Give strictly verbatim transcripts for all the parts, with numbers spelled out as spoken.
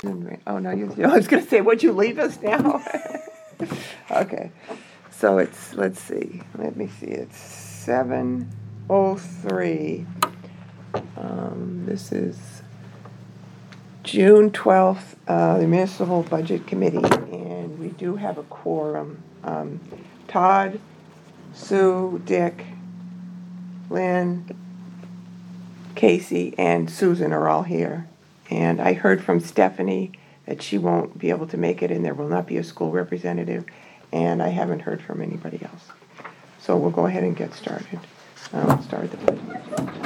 Oh, no, you, I was going to say, would you leave us now? Okay, so it's, let's see, let me see, it's seven oh three. Um, this is June twelfth, uh, the Municipal Budget Committee, and we do have a quorum. Um, Todd, Sue, Dick, Lynn, Casey, and Susan are all here. And I heard from Stephanie that she won't be able to make it, and there will not be a school representative, and I haven't heard from anybody else. So we'll go ahead and get started. I'll start the budget.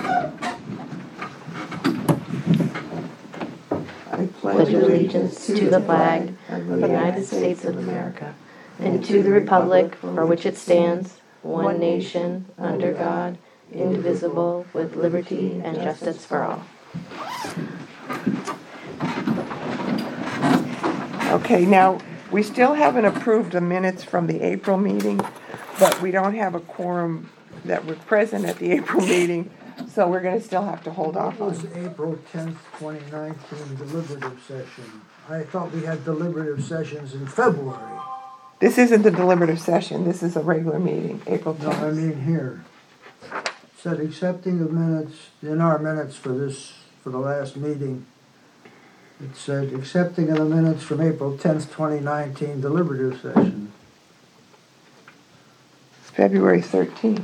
I pledge allegiance to the flag of the United States of America and to the republic for which it stands, one nation, under God, indivisible, with liberty and justice for all. Okay, now, we still haven't approved the minutes from the April meeting, but we don't have a quorum that were present at the April meeting, so we're gonna still have to hold off What was on. April tenth, twenty nineteen deliberative session? I thought we had deliberative sessions in February. This isn't the deliberative session, this is a regular meeting, April No, I tenth. mean here. It said accepting of minutes, in our minutes for this, for the last meeting, it said accepting of the minutes from April tenth, twenty nineteen deliberative session. February thirteenth.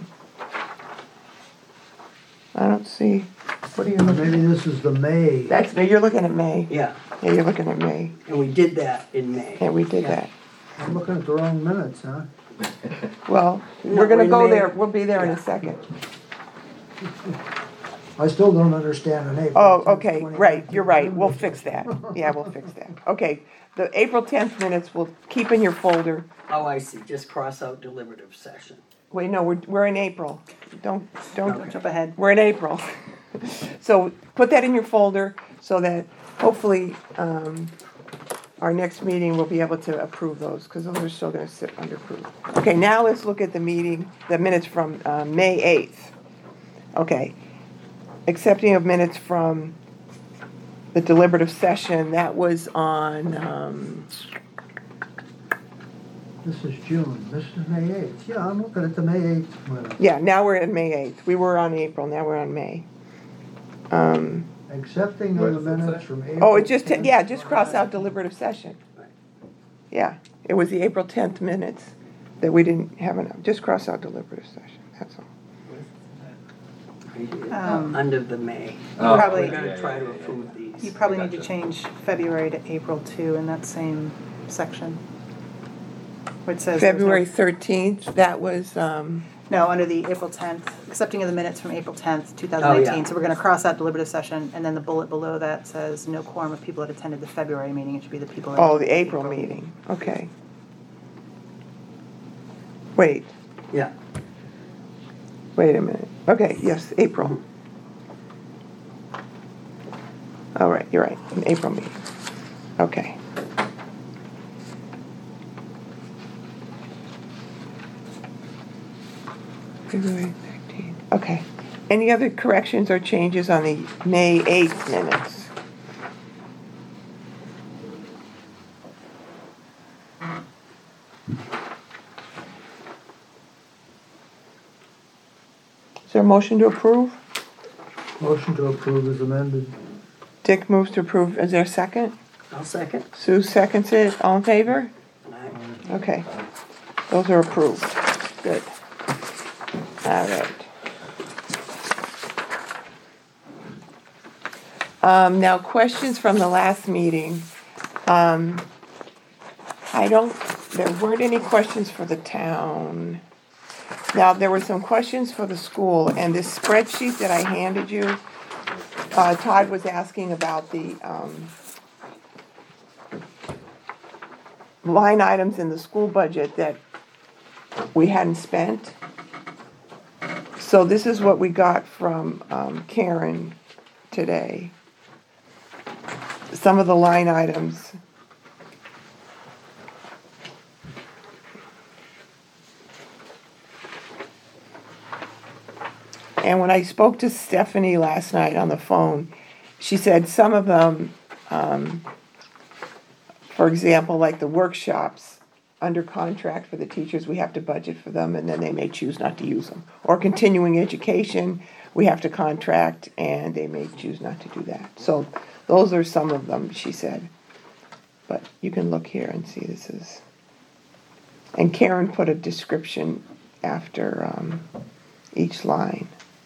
I don't see, what are you looking Maybe at? this is the May. That's, you're looking at May. Yeah, Yeah, you're looking at May. and we did that in May. Yeah, we did Yeah. that. I'm looking at the wrong minutes, huh? Well, No, we're gonna in go May. there, we'll be there in a Yeah. second. I still don't understand an April Oh, tenth, okay, twenty right, nineteen you're right, we'll deliberative fix that. Yeah, we'll fix that. Okay, the April tenth minutes we'll keep in your folder. Oh, I see, just cross out deliberative session. Wait, no, we're, we're in April. Don't, don't, Okay. Jump ahead. we're in April. So put that in your folder so that hopefully, um, our next meeting we'll be able to approve those, because those are still gonna sit under approve. Okay, now let's look at the meeting, the minutes from, uh, May eighth. Okay, accepting of minutes from the deliberative session, that was on, um, This is June, this is May eighth. Yeah, I'm looking at the May eighth minutes. yeah, now we're in May eighth. We were on April, now we're on May. Um, Accepting of the minutes from April. oh, it just, tenth, yeah, just cross out deliberative session. Right. Yeah, it was the April tenth minutes that we didn't have enough, just cross out deliberative session, that's all. Um, Under the May. Oh, Probably- We're gonna try to approve these. You probably need to change February to April too in that same section. Where it says. there's no- February thirteenth, that was, um, No, under the April tenth, accepting of the minutes from April tenth, two thousand Oh, nineteen. yeah. So we're gonna cross out deliberative session, and then the bullet below that says no quorum of people that attended the February meeting. It should be the people. that oh, attended the April meeting, okay. Wait, Yeah, wait a minute, okay, yes, April. All right, you're right, an April meeting, okay. February thirteenth, okay. Any other corrections or changes on the May eighth minutes? Is there a motion to approve? Motion to approve is amended. Dick moves to approve, is there a second? I'll second. Sue seconds it, all in favor? Aye. Okay, those are approved, good. All right. Um, now, questions from the last meeting. Um, I don't, there weren't any questions for the town. Now, there were some questions for the school, and this spreadsheet that I handed you, uh, Todd was asking about the, um, line items in the school budget that we hadn't spent. So this is what we got from um, Karen today. Some of the line items. And when I spoke to Stephanie last night on the phone, she said some of them, um, for example, like the workshops, under contract for the teachers, we have to budget for them, and then they may choose not to use them. Or continuing education, we have to contract, and they may choose not to do that. So those are some of them, she said. But you can look here and see this is. And Karen put a description after um, each line.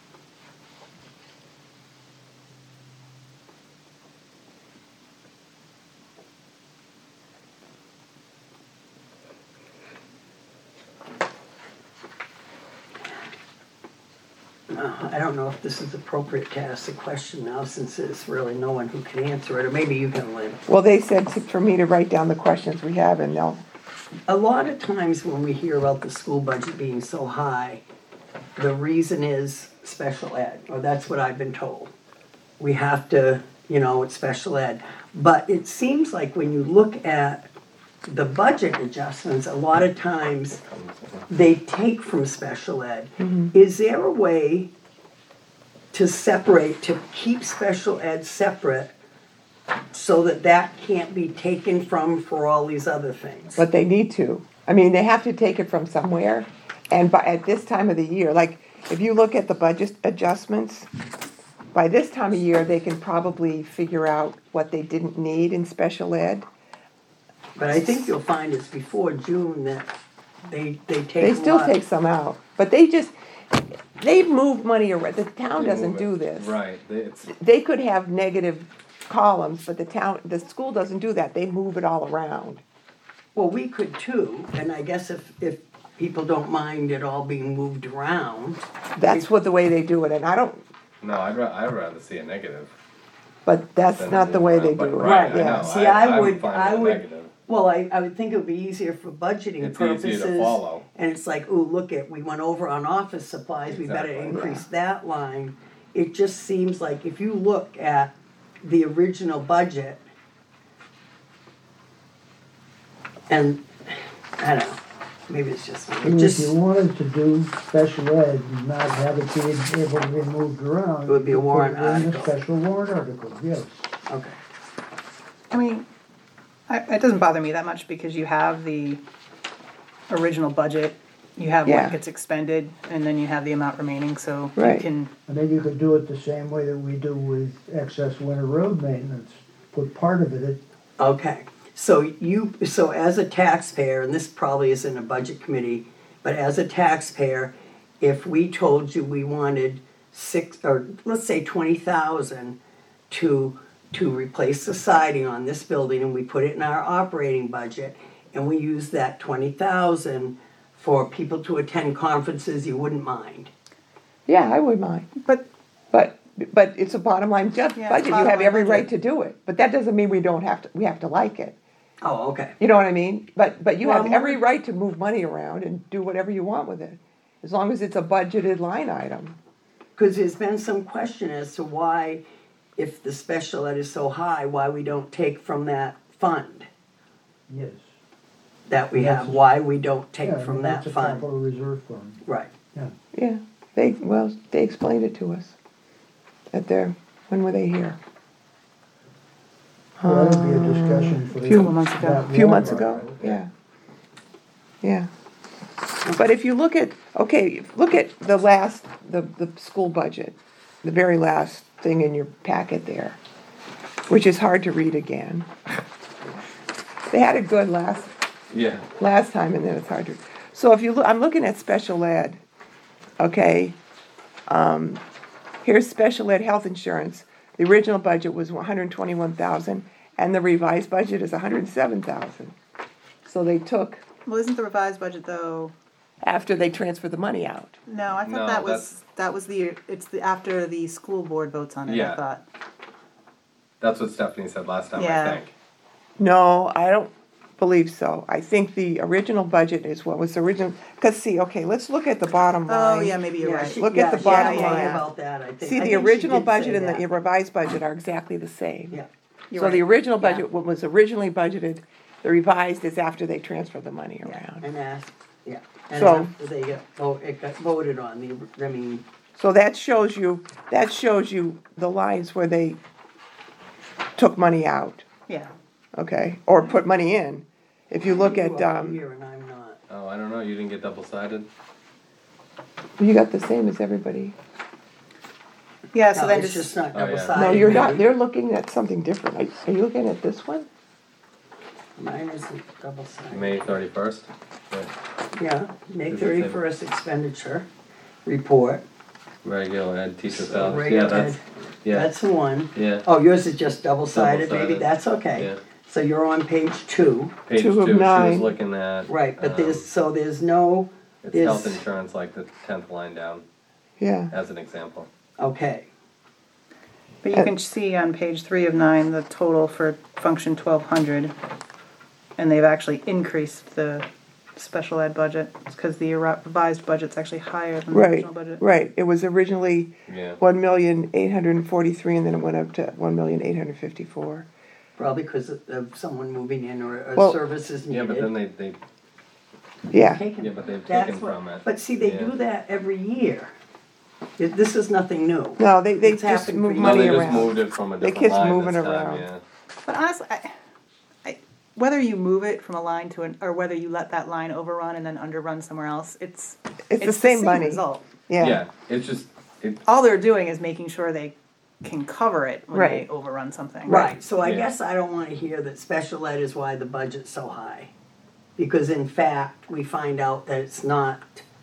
Uh, I don't know if this is appropriate to ask the question now, since there's really no one who can answer it, or maybe you can, Lynn. Well, they said to, for me to write down the questions we have, and they'll. A lot of times when we hear about the school budget being so high, the reason is special ed, or that's what I've been told. We have to, you know, it's special ed. But it seems like when you look at the budget adjustments, a lot of times they take from special ed. Mm-hmm. Is there a way to separate, to keep special ed separate, so that that can't be taken from for all these other things? But they need to. I mean, they have to take it from somewhere. And by, at this time of the year, like, if you look at the budget adjustments, by this time of year, they can probably figure out what they didn't need in special ed. But I think you'll find it's before June that they, they take They a still lot. take some out. But they just, they move money around. The town They doesn't move do it. this. Right, they- it's, They could have negative columns, but the town, the school doesn't do that. They move it all around. Well, we could too, and I guess if, if people don't mind it all being moved around, That's what the way they do it, and I don't, no, I'd ra- I'd rather see a negative. but that's than not the move way around. they But do it. right, I Yeah. know. see, I I'm would, fine I with would, negative. well, I, I would think it would be easier for budgeting It's easier to purposes. follow. And it's like, ooh, look at, we went over on office supplies, we better Exactly. increase that line. It just seems like if you look at the original budget, and, I don't know, maybe it's just, me, it If just, you wanted to do special ed and not have it be able to be moved around. It would be a you could warrant put it in a article. special warrant article, yes. okay. I mean, I, it doesn't bother me that much because you have the original budget, you have Yeah. what gets expended, and then you have the amount remaining, so you Right. can, And then you could do it the same way that we do with excess winter road maintenance. Put part of it at Okay, so you, so as a taxpayer, and this probably isn't a budget committee, but as a taxpayer, if we told you we wanted six, or let's say twenty thousand to, to replace the siding on this building, and we put it in our operating budget, and we use that twenty thousand for people to attend conferences, you wouldn't mind? Yeah, I would mind. but But, but it's a bottom line ju- Yeah, it's budget, you bottom have line every right budget. to do it, but that doesn't mean we don't have to, we have to like it. Oh, okay. You know what I mean? But, but you Well, have I'm every wondering- right to move money around and do whatever you want with it, as long as it's a budgeted line item. Because there's been some question as to why, if the special ed is so high, why we don't take from that fund yes. that we That's have, a- why we don't take Yeah, I from mean, that that's a fund. capital reserve fund. Right. Yeah, they, well, they explained it to us at their, when were they here? Well, that'd be a discussion for. Few that months ago. A few warrant months ago, article. yeah. Yeah. But if you look at, okay, look at the last, the, the school budget, the very last thing in your packet there, which is hard to read again. They had it good last, Yeah, last time, and then it's hard to. So if you look, I'm looking at special ed, okay? Um, here's special ed health insurance. The original budget was one hundred twenty-one thousand, and the revised budget is one hundred seven thousand. So they took, well, isn't the revised budget though? after they transferred the money out. No, I thought No, that was, that's- that was the, it's the, after the school board votes on it, I Yeah. thought. that's what Stephanie said last time, I Yeah. think. No, I don't believe so. I think the original budget is what was the original, because see, okay, let's look at the bottom line. Oh, yeah, maybe you're Yeah, right. she- Look at yeah, the she bottom asked me line. about that, I think. See, I the think she original did budget say and the that. revised budget are exactly the same. Yeah, You're So the right. original Yeah. budget, what was originally budgeted, the revised is after they transfer the money yeah, around. and asked, yeah. And So- after they got, oh, it got voted on, the, I mean, So that shows you, that shows you the lines where they took money out, Yeah, okay, or put money in. If you look You at, are um, here and I'm not. Oh, I don't know, you didn't get double-sided? you got the same as everybody. Yeah, so No, then it's just, just not Oh, yeah. double-sided. No, you're not, maybe. they're looking at something different. Are, are you looking at this one? Mine isn't double-sided. May thirty-first? Yeah, May Does it say- thirty-first expenditure report. Regular ed teacher So salaries, regular yeah, that's, ed, yeah, That's the one. yeah. Oh, yours is just double-sided, maybe, Double-sided. that's okay. Yeah. So you're on page two, Page Two two, of she was nine. looking at. right, but um, there's, so there's no, It's there's- health insurance, like the tenth line down, Yeah, as an example. okay. but you can see on page three of nine, the total for function twelve hundred. And they've actually increased the special ed budget, because the revised budget's actually higher than the right, original budget. right. It was originally Yeah. one million eight hundred and forty-three, and then it went up to one million eight hundred fifty-four. Probably because of, of someone moving in or a Well- service is Yeah, needed. but then they, they, Yeah, Taken- yeah, but they've that's taken what- from it. But see, they Yeah. do that every year. It- This is nothing new. no, they, they It's just happened move for No, money they just around. moved it from a They different kept line moving this time, around. yeah. But honestly, I, I, whether you move it from a line to an, or whether you let that line overrun and then underrun somewhere else, it's It's the same money. result. Yeah, Yeah, it's just, it, All they're doing is making sure they can cover it when Right. they overrun something. Right, so I Yeah. guess I don't wanna hear that special ed is why the budget's so high. Because in fact, we find out that it's not,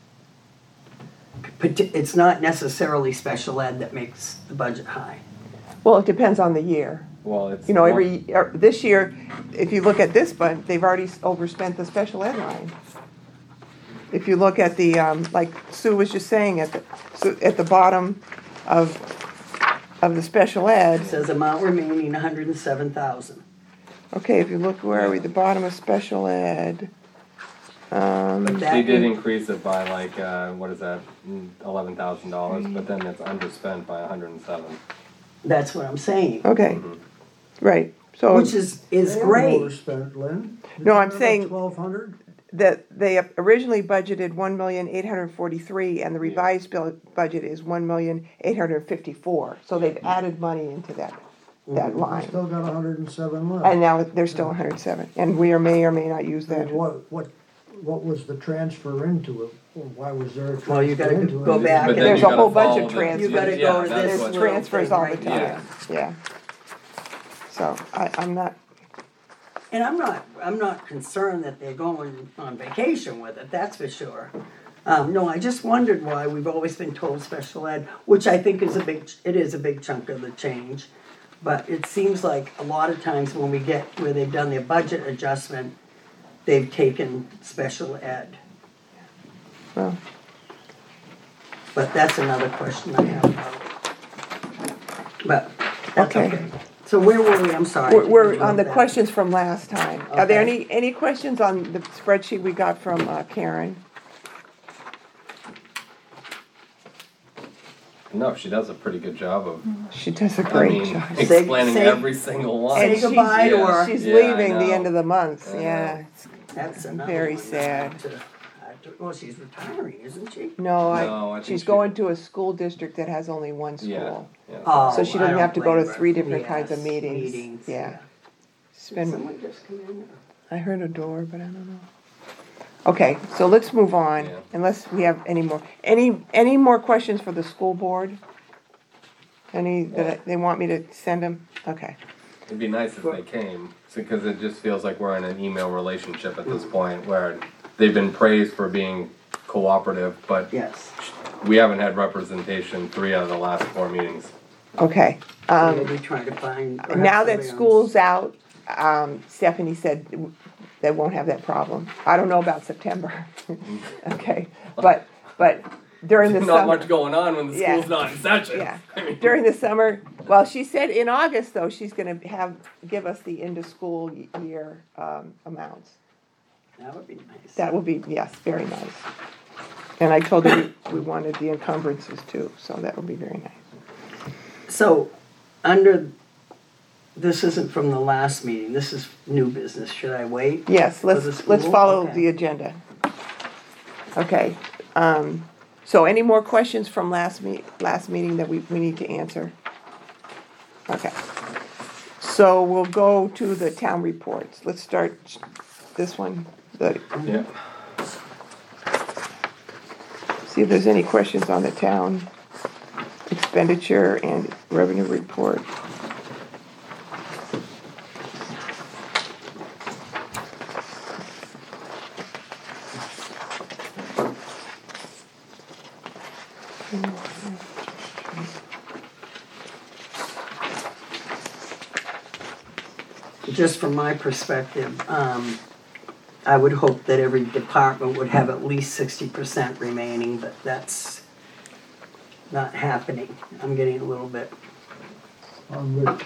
parti- it's not necessarily special ed that makes the budget high. well, it depends on the year. well, it's. You know, one- every, er, this year, if you look at this fund, they've already s- overspent the special ed line. If you look at the, um, like Sue was just saying, at the, so at the bottom of, of the special It ed, says amount remaining hundred and seven thousand. okay, if you look, where are we, the bottom of special ed, um, But that They did in- increase it by like, uh, what is that, eleven thousand dollars, but then it's underspent by a hundred and seven. That's what I'm saying, okay, right, so which is, is They haven't great. overspent, Lynn. No, I'm saying- Twelve hundred? that they originally budgeted one million eight hundred forty-three, and the revised bill, budget is one million eight hundred fifty-four, so they've added money into that, that line. Still got a hundred and seven left. And now they're still one hundred seven, and we are may or may not use that. And what, what, what was the transfer into it? Well, why was there a transfer Well, you gotta into it? go back But and then There's you a gotta whole bunch follow of the- transfers. You gotta yeah, go to that's this what- There's transfers all the right time, here. yeah. So, I, I'm not, And I'm not, I'm not concerned that they're going on vacation with it, that's for sure. Um, no, I just wondered why we've always been told special ed, which I think is a big, it is a big chunk of the change. But it seems like a lot of times when we get, where they've done their budget adjustment, they've taken special ed. well, But that's another question I have about. But, that's Okay. okay. So where were we, I'm sorry. we're, we're on the Back. questions from last time. Are there Okay. any, any questions on the spreadsheet we got from uh, Karen? No, she does a pretty good job of, She does a I great mean, job. explaining Say- every single one. Say And she's- goodbye to yeah, her. She's Yeah, I leaving the know. end of the month, I know. yeah. It's- That's another Very one sad. to- Well, she's retiring, isn't she? No, No, I I, think she's she- going to a school district that has only one Yeah, school. yeah. Oh, So she I doesn't don't have to go to blame her. three different kinds of Yes, meetings. Yeah. Did Spend, someone just come in? I heard a door, but I don't know. Okay, so let's move on, Yeah. unless we have any more, any, any more questions for the school board? Any, that they want me to send them? Okay, It'd be nice if they came, because it just feels like we're in an email relationship at this point, where they've been praised for being cooperative, but Yes. we haven't had representation three out of the last four meetings. okay. Um, Maybe trying to find. perhaps now that somebody else. school's out, um, Stephanie said they won't have that problem. I don't know about September. Okay, but, but during the Not summer. much going on when the Yeah. school's not in session. Yeah, I mean, during the summer, well, she said in August, though, she's gonna have, give us the end-of-school y- year, um, amounts. That would be nice. That would be, yes, very nice. And I told her we we wanted the encumbrances too, so that would be very nice. So, under, this isn't from the last meeting, this is new business, should I wait? Yes, For the let's, let's school? follow Okay. the agenda. Okay, um, so any more questions from last me, last meeting that we, we need to answer? Okay. So we'll go to the town reports. Let's start this one, the, Yeah. see if there's any questions on the town expenditure and revenue report. Just from my perspective, um, I would hope that every department would have at least sixty percent remaining, but that's not happening. I'm getting a little bit, On which,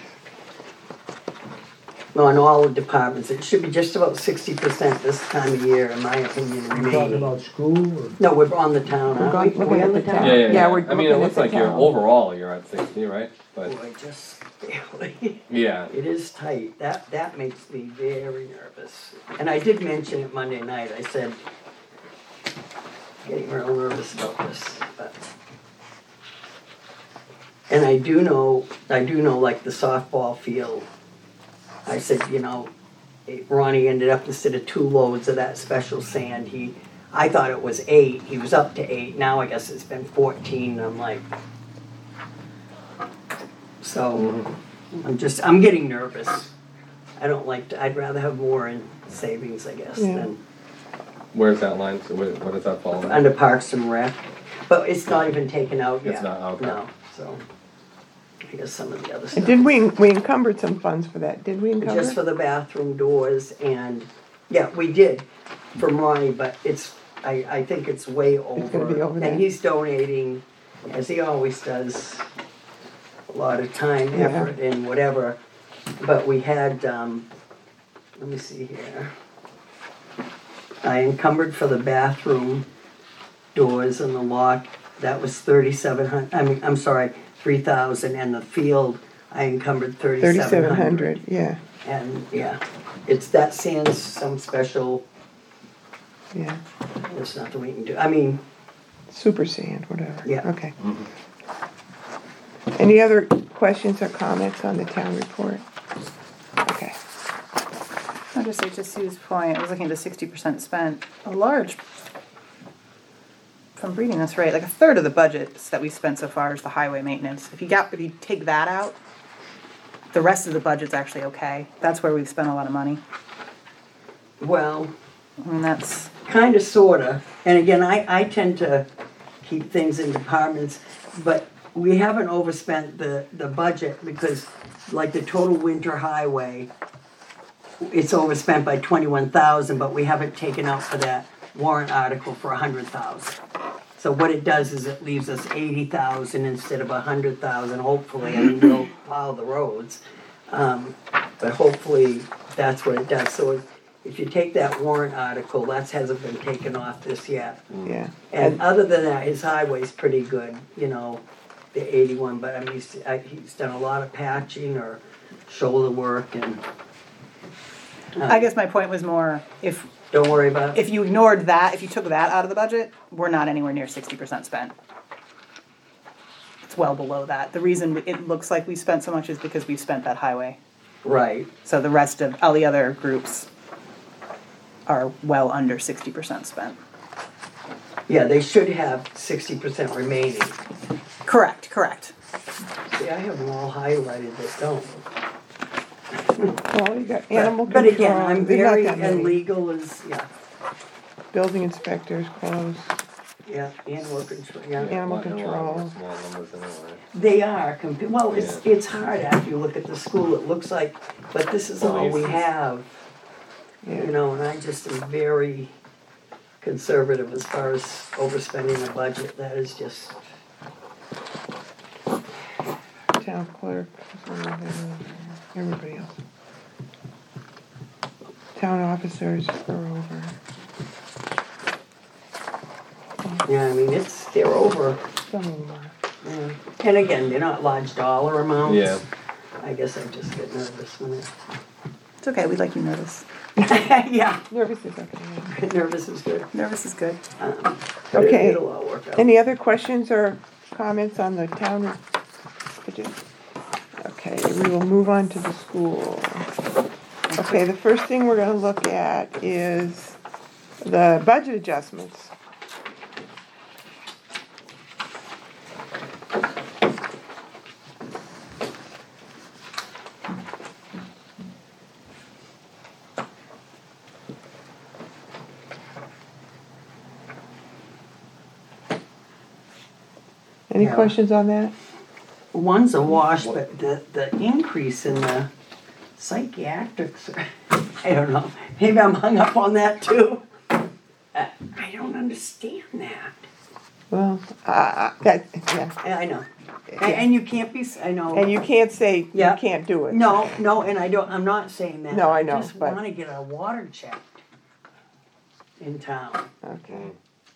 on all the departments, it should be just about sixty percent this time of year, in my opinion, you talking remaining. about school or? No, we're on the town, We're aren't going- we? Are looking we at on the the town. town? Yeah, yeah, Yeah, yeah. we're I mean, looking it at looks the like you're town. overall you're at sixty, right? But Boy, just barely. yeah, It is tight. That, that makes me very nervous. And I did mention it Monday night. I said, getting real nervous about this, but. And I do know, I do know like the softball field. I said, you know, eh, Ronnie ended up instead of two loads of that special sand, he, I thought it was eight. He was up to eight. Now I guess it's been fourteen. I'm like, so I'm just, I'm getting nervous. I don't like to, I'd rather have more in savings, I guess, Yeah. than where's that line? So where, what does that fall under? under Parks and Rec. But it's not even taken out yet. It's not, okay. No, so I guess some of the other stuff. And did we, we encumbered some funds for that, did we encumber? Just for the bathroom doors and, yeah, we did from Ronnie, but it's, I, I think it's way over. gonna be over there. And he's donating, as he always does, a lot of time, Yeah. effort and whatever. But we had, um, let me see here. I encumbered for the bathroom doors and the lock, that was thirty-seven hundred, I mean, I'm sorry, three thousand, and the field, I encumbered thirty-seven Thirty-seven hundred. hundred, yeah, And, yeah, it's, that sand's some special, yeah, there's nothing we can do, I mean, super sand, whatever. Yeah. Okay. Any other questions or comments on the town report? Okay. I'll just say to Sue's point, I was looking at the sixty percent spent, a large, if I'm reading this right, like a third of the budgets that we spent so far is the highway maintenance. If you got, if you take that out, the rest of the budget's actually okay. That's where we've spent a lot of money. well, I mean, that's, kinda, sorta. And again, I, I tend to keep things in departments, but we haven't overspent the, the budget because like the total winter highway, it's overspent by twenty-one thousand, but we haven't taken out for that warrant article for a hundred thousand. So what it does is it leaves us eighty thousand instead of a hundred thousand, hopefully, I mean, we'll plow the roads. Um, but hopefully, that's what it does. So if, if you take that warrant article, that hasn't been taken off this yet. Yeah. And other than that, his highway's pretty good, you know, the eighty-one, but I mean, he's, I- he's done a lot of patching or shoulder work and. uh, I guess my point was more, if, Don't worry about it. if you ignored that, if you took that out of the budget, we're not anywhere near sixty percent spent. It's well below that. The reason it looks like we spent so much is because we've spent that highway. Right, So the rest of, all the other groups are well under sixty percent spent. yeah, they should have sixty percent remaining. Correct, correct. See, I have them all highlighted that don't. Well, you got But- animal But control. again, I'm there's not very, that many. and legal is, yeah, Building inspectors closed. yeah, animal control, yeah. Animal Not in a lot of control. Small numbers anyway. They are, compa- well, it's, it's hard after you look at the school, it looks like, but this is all we Police. have. You Yeah. know, and I just am very conservative as far as overspending the budget, that is just, Town clerk, everybody else. Town officers are over. yeah, I mean, it's, they're over. Some of them are. Yeah. And again, they're not large dollar amounts. Yeah. I guess I just get nervous when it, It's okay, we like you nervous. yeah, Nervous is okay. yeah. nervous is good. Nervous is good. Um, but it- Okay. It'll all work out. Any other questions or comments on the town budget? Okay, we will move on to the school. Okay, the first thing we're gonna look at is the budget adjustments. Any Yeah. questions on that? One's a wash, but the, the increase in the psychiatrics, I don't know. Maybe I'm hung up on that too. Uh, I don't understand that. Well, uh, that, yeah, I I know. And, and you can't be, s- I know. and you can't say you Yeah. can't do it. No, no, and I don't, I'm not saying that. No, I know, just but- wanna get our water checked in town. Okay.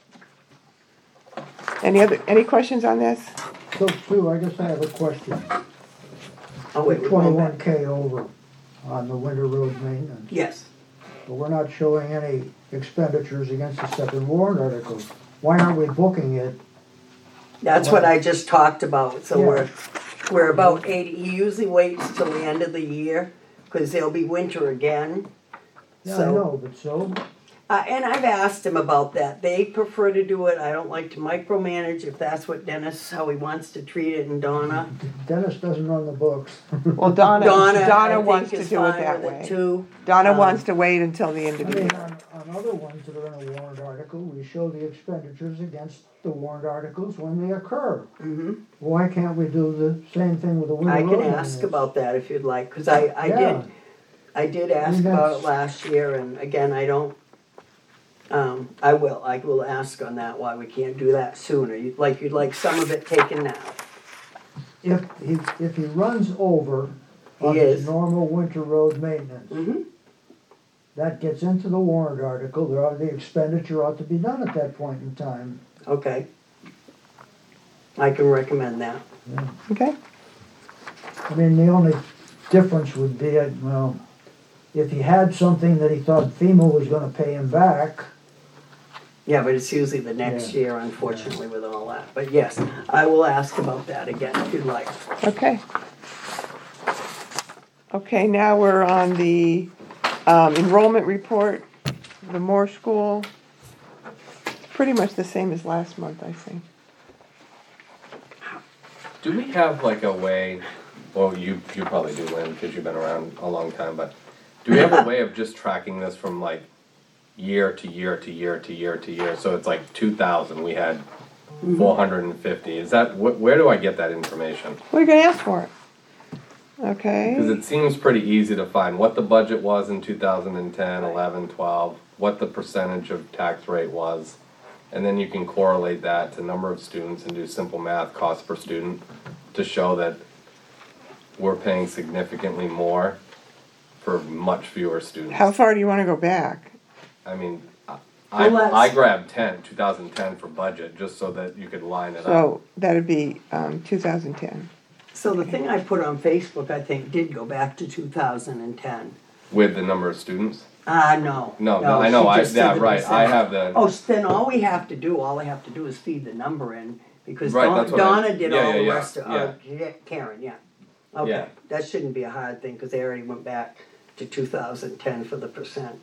Any other, any questions on this? So Sue, I guess I have a question. Oh, wait, we're going Twenty-one back. K over on the winter road maintenance, Yes. but we're not showing any expenditures against the second warrant article. Why aren't we booking it? That's what I just talked about, so Yeah. we're, we're about eighty, he usually waits till the end of the year, cause there'll be winter again. Yeah, I So- know, but so, Uh, and I've asked him about that, they prefer to do it, I don't like to micromanage, if that's what Dennis, how he wants to treat it, and Donna. Dennis doesn't run the books. Well, Donna, Donna, I Donna think wants to is do it fine that with it way. too. Donna Um, wants to wait until the end I of the mean, year. on, on other ones that are in a warrant article, we show the expenditures against the warrant articles when they occur. Mhm. Why can't we do the same thing with the winter I road can maintenance? ask about that if you'd like, cause I, I Yeah. did, I did ask mean, about that's- it last year, and again, I don't, um, I will, I will ask on that, why we can't do that sooner, you'd like, you'd like some of it taken now. If he, if he runs over He on his is. normal winter road maintenance, Mm-hmm. that gets into the warrant article, there ought, the expenditure ought to be done at that point in time. Okay. I can recommend that. Okay, I mean, the only difference would be, uh, well, if he had something that he thought FEMA was gonna pay him back, Yeah, but it's usually the next Yeah. year, unfortunately, with all that. But yes, I will ask about that again if you'd like. okay. Okay, now we're on the um, enrollment report, the Moore School. It's pretty much the same as last month, I think. Do we have like a way, well, you, you probably do, Lynn, because you've been around a long time, but do we have a way of just tracking this from like year to year to year to year to year? So it's like two thousand, we had four hundred and fifty. Is that, wh- where do I get that information? Well, you're gonna ask for it. Because Okay, it seems pretty easy to find what the budget was in two thousand ten, eleven, twelve, what the percentage of tax rate was. And then you can correlate that to number of students and do simple math, cost per student, to show that we're paying significantly more for much fewer students. how far do you wanna go back? I mean, I, Well, let's- I grabbed ten, two thousand ten for budget, just so that you could line it up. So, that'd be um, two thousand ten. So the thing I put on Facebook, I think, did go back to two thousand ten. With the number of students? Ah, no. No, no, I know, she I, just did yeah, the right, I percent. have the. Oh, so then all we have to do, all I have to do is feed the number in, because Right, Don- that's what I- Donna did yeah, all yeah, the yeah, rest of, uh, Ka- Karen, yeah. Okay, Yeah. that shouldn't be a hard thing, cause they already went back to two thousand ten for the percent.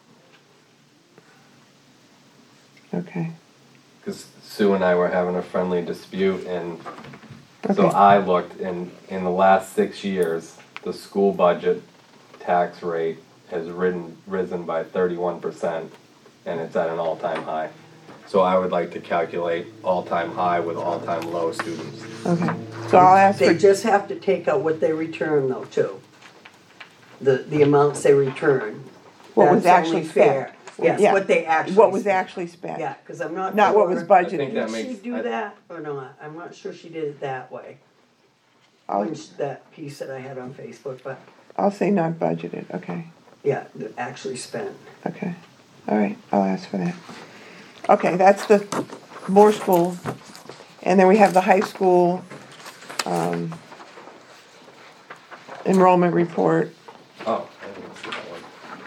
Okay, Because Sue and I were having a friendly dispute, and so Okay. I looked, and in the last six years, the school budget tax rate has risen, risen by thirty-one percent, and it's at an all-time high. So I would like to calculate all-time high with all-time low students. okay. So I'll ask They for, just have to take out what they return though, too. The, the amounts they return. what was That's actually only fair. spent. Yes, Yeah. what they actually. What was spent. actually spent. Yeah, cause I'm not. Not what was sure- I think budgeted. that Did she makes. do I- that or not? I'm not sure she did it that way. I'll, When sh- That piece that I had on Facebook, but I'll say not budgeted, okay, yeah, the actually spent. okay. All right, I'll ask for that. Okay, that's the Moore School. And then we have the high school, um, enrollment report. Oh, I didn't see that one.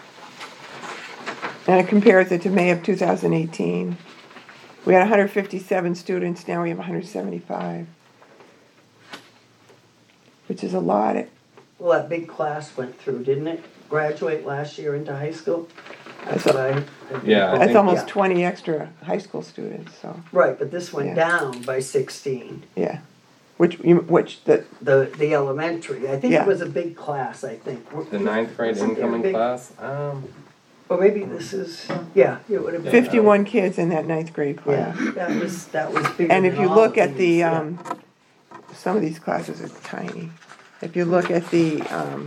And it compares it to May of two thousand eighteen. We had one hundred fifty-seven students, now we have one hundred seventy-five. Which is a lot, Well, that big class went through, didn't it? Graduate last year into high school? That's what I. Yeah, I That's think- almost Yeah. twenty extra high school students, so, Right, but this went Yeah. down by sixteen. yeah. Which, you, which, the, The, the elementary, I think Yeah. it was a big class, I think. The ninth grade Wasn't there a incoming big- class, um, Or maybe this is, yeah, it would have been. fifty-one kids in that ninth grade Yeah, class. that was, that was bigger And if than you all look of at the, these, yeah. um, some of these classes are tiny. If you look at the, um,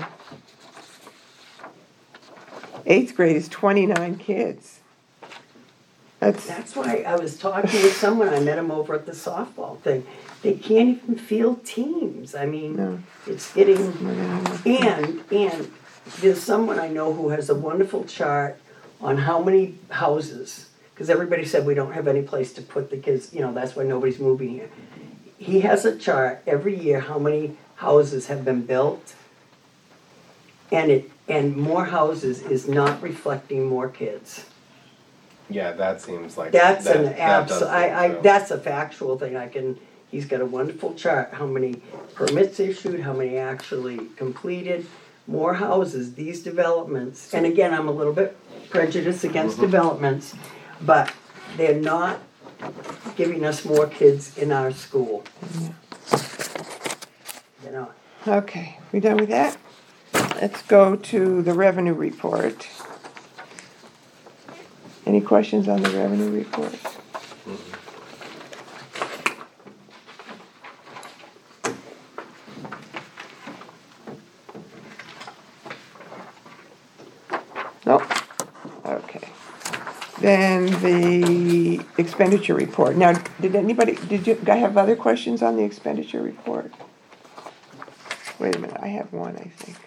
eighth grade is twenty-nine kids. That's, That's why I was talking with someone, I met him over at the softball thing. They can't even field teams. I mean, No. it's getting, and, and there's someone I know who has a wonderful chart on how many houses, because everybody said we don't have any place to put the kids, you know, that's why nobody's moving here. He has a chart every year, how many houses have been built. And it, and more houses is not reflecting more kids. yeah, that seems like. That's that- an that abs, does I, I, seem so. that's a factual thing, I can, he's got a wonderful chart, how many permits issued, how many actually completed, more houses, these developments, and again, I'm a little bit prejudiced against developments, but they're not giving us more kids in our school. You know, okay, we done with that? Let's go to the revenue report. Any questions on the revenue report? Nope, okay. Then the expenditure report. Now, did anybody, did you, I have other questions on the expenditure report? Wait a minute, I have one, I think.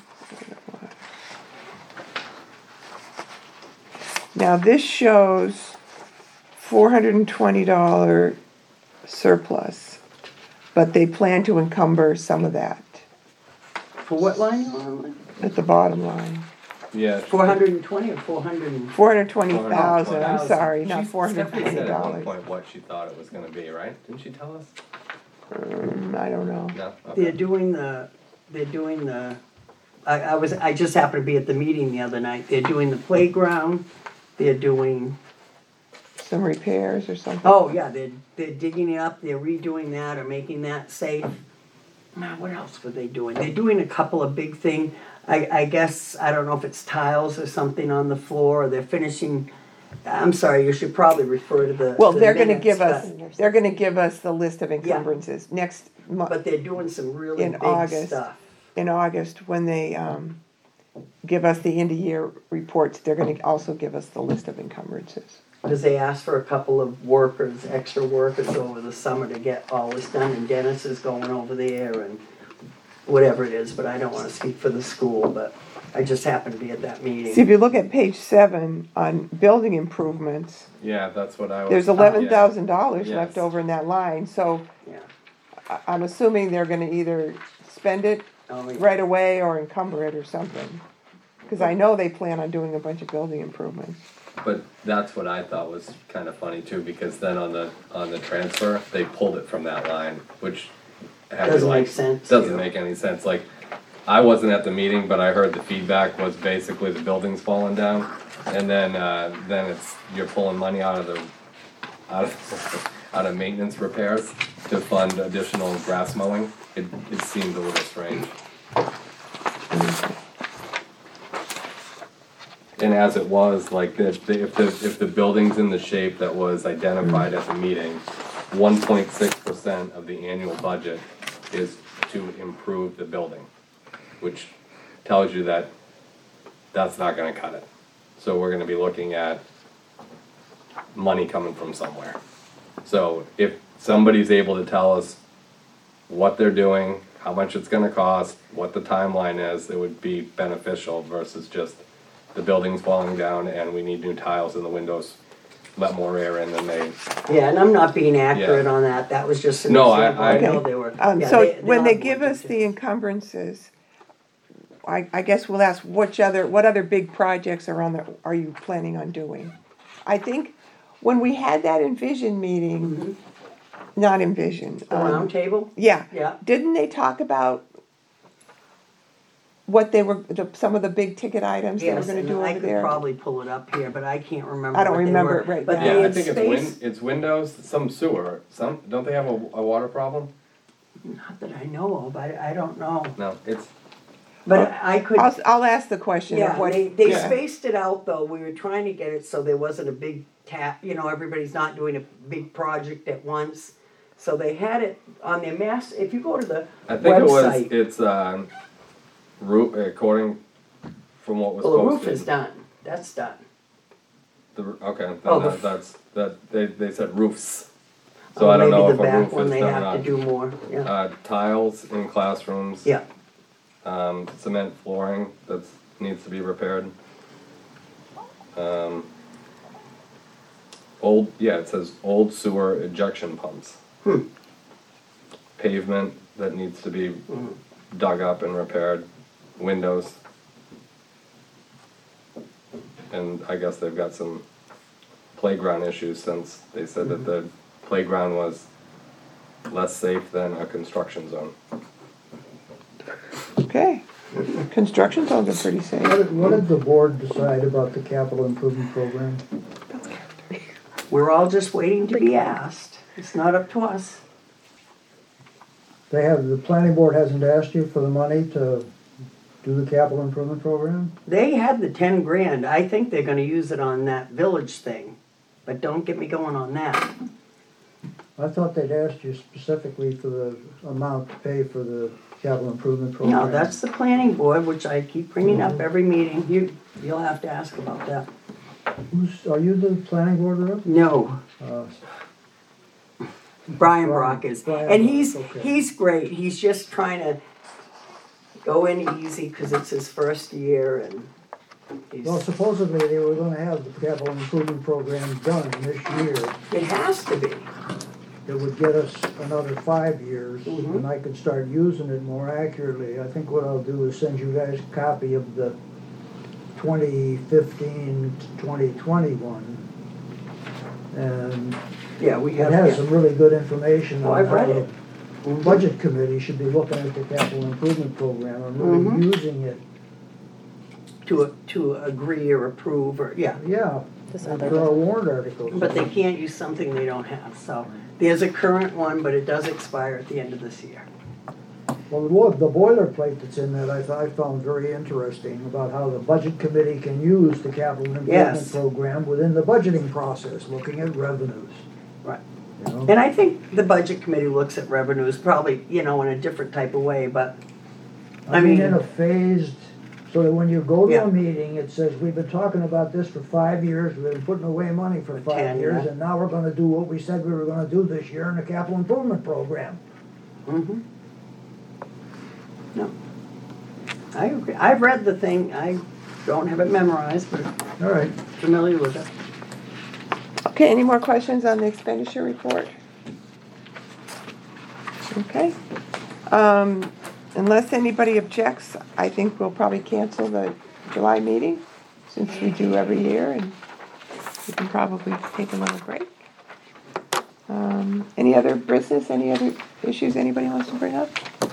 Now, this shows four hundred and twenty dollar surplus, but they plan to encumber some of that for what line you on, at the bottom line. Yeah. four hundred and twenty or four hundred and? Four hundred twenty thousand, I'm $420,000. sorry, not She- four hundred Stephanie twenty said at one dollars. point what she thought it was gonna be, right? Didn't she tell us? Um, I don't know. No? They're Okay. doing the, they're doing the, I, I was, I just happened to be at the meeting the other night, they're doing the playground, they're doing, Some repairs or something. oh yeah, they're, they're digging it up, they're redoing that or making that safe. Now, what else were they doing? They're doing a couple of big thing, I, I guess, I don't know if it's tiles or something on the floor, or they're finishing, I'm sorry, you should probably refer to the. Well, the they're gonna minutes, give us, but- they're gonna give us the list of encumbrances next month, But they're doing some really In big August. stuff. in August, when they, um, give us the end of year reports, they're gonna also give us the list of encumbrances. Because they asked for a couple of workers, extra workers over the summer to get all this done, and Dennis is going over there and whatever it is, but I don't wanna speak for the school, but I just happened to be at that See, meeting. if you look at page seven on building improvements, Yeah, that's what I was. there's yeah. eleven thousand dollars left Yes. over in that line, so Yeah. I, I'm assuming they're gonna either spend it Oh, yeah. right away or encumber it or something. Cause I know they plan on doing a bunch of building improvements. But that's what I thought was kind of funny too, because then on the, on the transfer, they pulled it from that line, which. had me Doesn't like- make sense. Doesn't make any sense, like, I wasn't at the meeting, but I heard the feedback was basically the building's falling down. And then, uh, then it's, you're pulling money out of the, out of, out of maintenance repairs to fund additional grass mowing. It, it seemed a little strange. And as it was, like, the, the- if the, if the building's in the shape that was identified at the meeting, one point six percent of the annual budget is to improve the building, which tells you that that's not gonna cut it. So we're gonna be looking at money coming from somewhere. So if somebody's able to tell us what they're doing, how much it's gonna cost, what the timeline is, it would be beneficial versus just the building's falling down and we need new tiles in the windows, let more air in than they, Yeah, and I'm not being accurate Yeah. on that, that was just an No, I- example, I I- know they were. Um, yeah, so they- when they'll they have give more us the details. encumbrances, I, I guess we'll ask which other, what other big projects are on the, are you planning on doing? I think when we had that envision meeting, not envision, The um, round table? yeah. Yeah. Didn't they talk about what they were, the, some of the big ticket items they were Yes, gonna and do I over could there? probably pull it up here, but I can't remember I don't what they remember were. it right But now. they Yeah, I had think it's space- win, it's windows, some sewer, some, don't they have a, a water problem? Not that I know of, I, I don't know. No, it's, But I could, I'll, I'll ask the question of yeah, what. they, they yeah. spaced it out though, we were trying to get it so there wasn't a big tap, you know, everybody's not doing a big project at once. So they had it on their mass, if you go to the I think it was, website, it's, um, roof, according from what was well, the posted. roof is done, that's done. The, r- okay, then Oh, the that, f- that's, that, they, they said roofs. So Oh, I don't know maybe if the a back roof one is they done or have not. to do more, yeah, Uh, tiles in classrooms. yeah. Um, cement flooring that's, needs to be repaired. Um, old, yeah, it says old sewer ejection pumps. Hmm. Pavement that needs to be Mhm. dug up and repaired, windows. And I guess they've got some playground issues since they said that the playground was less safe than a construction zone. Okay, construction zones are pretty safe. What did, what did the board decide about the capital improvement program? We're all just waiting to be asked, it's not up to us. They have, the planning board hasn't asked you for the money to do the capital improvement program? They had the ten grand, I think they're gonna use it on that village thing, but don't get me going on that. I thought they'd asked you specifically for the amount to pay for the capital improvement program. No, that's the planning board, which I keep bringing up every meeting, you, you'll have to ask about that. Who's, are you the planning board rep? No, Uh, Brian Brock is, Brian and Brock, he's, okay. he's great, he's just trying to go in easy, cause it's his first year and Well, he's, supposedly they were gonna have the capital improvement program done this year. it has to be. It would get us another five years, Mhm. and I could start using it more accurately. I think what I'll do is send you guys a copy of the twenty fifteen to twenty twenty-one. And Yeah, we it have, has yeah. some really good information Oh, on I've how read the it. Mhm. budget committee should be looking at the capital improvement program and really Mhm. using it. To, to agree or approve or, yeah. Yeah, This for other our warrant articles. But they can't use something they don't have, so there's a current one, but it does expire at the end of this year. Well, the wo- the boilerplate that's in that I thought, I found very interesting about how the budget committee can use the capital improvement Yes. program within the budgeting process, looking at revenues. Right. You know? And I think the budget committee looks at revenues probably, you know, in a different type of way, but, I I mean, mean- in a phased, so that when you go to Yeah. a meeting, it says, we've been talking about this for five years, we've been putting away money for For five ten, years, yeah. and now we're gonna do what we said we were gonna do this year in the capital improvement program. mhm. No. I agree. I've read the thing. I don't have it memorized, but All right, familiar with it. Okay, any more questions on the expenditure report? Okay. Um, unless anybody objects, I think we'll probably cancel the July meeting, since we do every year, and we can probably take a little break. Um, any other business, any other issues anybody wants to bring up?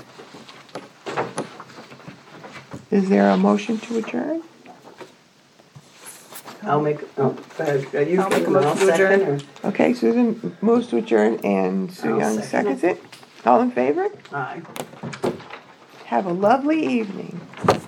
Is there a motion to adjourn? I'll make, oh, go ahead. Are you I'll make a giving motion all to adjourn. second Okay, Susan moves to adjourn and Sue I'll Young second seconds it. All in favor? or? Aye. Have a lovely evening.